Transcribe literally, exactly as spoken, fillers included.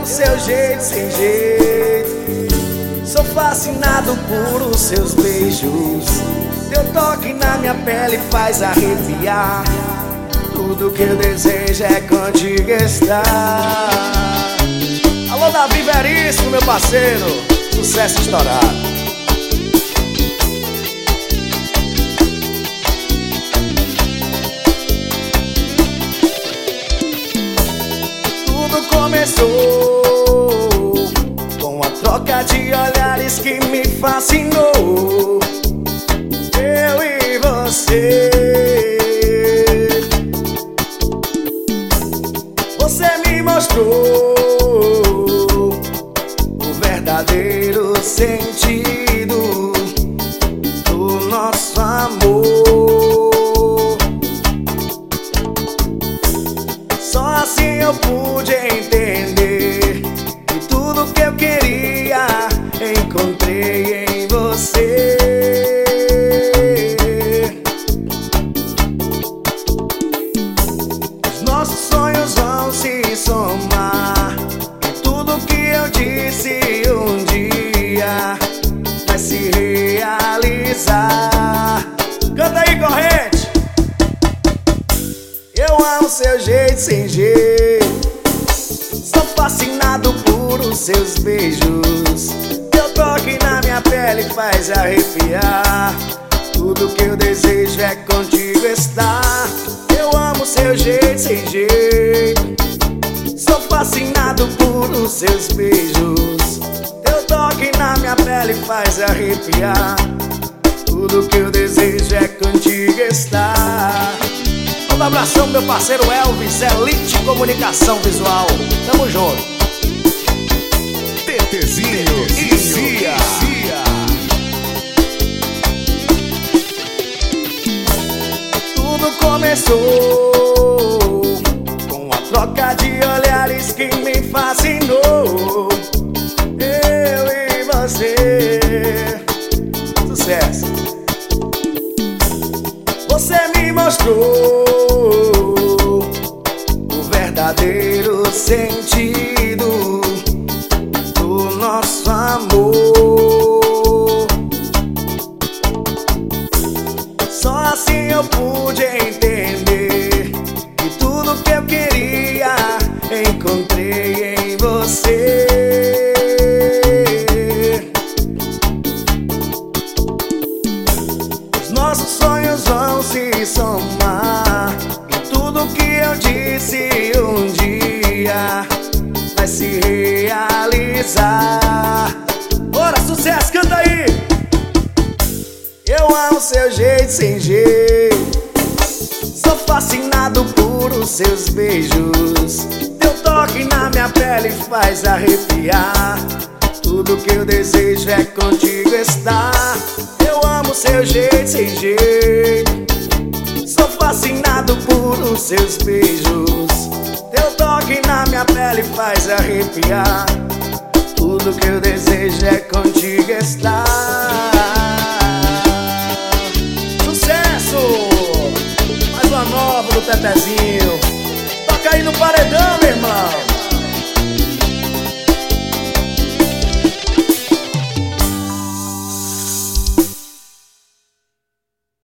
amo seu jeito sem jeito. Sou fascinado por os seus beijos. Teu toque na minha pele faz arrepiar. Tudo que eu desejo é contigo estar. Alô, Davi Veríssimo, meu parceiro. Sucesso estourado. Começou com a troca de olhares que me fascinou. Eu e você. Você me mostrou o verdadeiro sentido do nosso amor. Só assim eu pude entender que tudo que eu queria encontrei em você. Os nossos sonhos vão se somar, e tudo que eu disse um dia vai se realizar. Canta aí, corrente! Eu amo seu jeito sem jeito. Sou fascinado por os seus beijos. Teu toque na minha pele faz arrepiar. Tudo que eu desejo é contigo estar. Eu amo seu jeito sem jeito. Sou fascinado por os seus beijos. Teu toque na minha pele faz arrepiar. Tudo que eu desejo é contigo estar. Um abração, meu parceiro Elvis, Elite Comunicação Visual. Tamo junto. TTzinho e Cia. Tudo começou com a troca de olhares que me fascinou. Eu e você. Sucesso. Você me mostrou o verdadeiro sentido do nosso amor. Só assim eu pude entender que tudo que eu queria encontrei em você. Os nossos sonhos vão se somar, e tudo que eu disse um dia vai se realizar. Bora, sucesso, canta aí! Eu amo seu jeito sem jeito. Sou fascinado por os seus beijos. Teu toque na minha pele faz arrepiar. Tudo que eu desejo é contigo estar. Eu amo seu jeito sem jeito. Sou fascinado por os seus beijos. Teu toque na minha pele faz arrepiar. Tudo que eu desejo é contigo estar. Sucesso! Mais uma nova do Tetezinho. Toca aí no paredão, meu irmão.